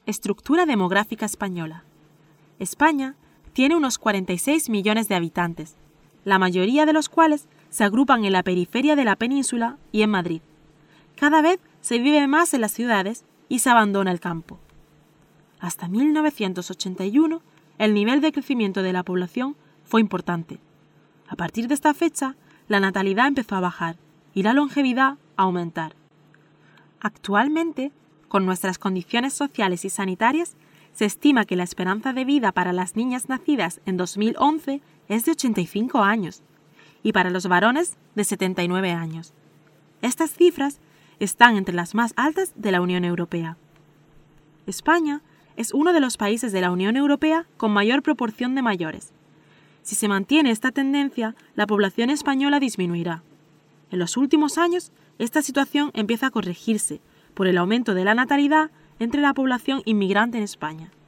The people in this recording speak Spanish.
Estructura demográfica española. España tiene unos 46 millones de habitantes, la mayoría de los cuales se agrupan en la periferia de la península y en Madrid. Cada vez se vive más en las ciudades y se abandona el campo. Hasta 1981, el nivel de crecimiento de la población fue importante. A partir de esta fecha, la natalidad empezó a bajar y la longevidad a aumentar. Actualmente, con nuestras condiciones sociales y sanitarias, se estima que la esperanza de vida para las niñas nacidas en 2011 es de 85 años y para los varones de 79 años. Estas cifras están entre las más altas de la Unión Europea. España es uno de los países de la Unión Europea con mayor proporción de mayores. Si se mantiene esta tendencia, la población española disminuirá. En los últimos años, esta situación empieza a corregirse por el aumento de la natalidad entre la población inmigrante en España.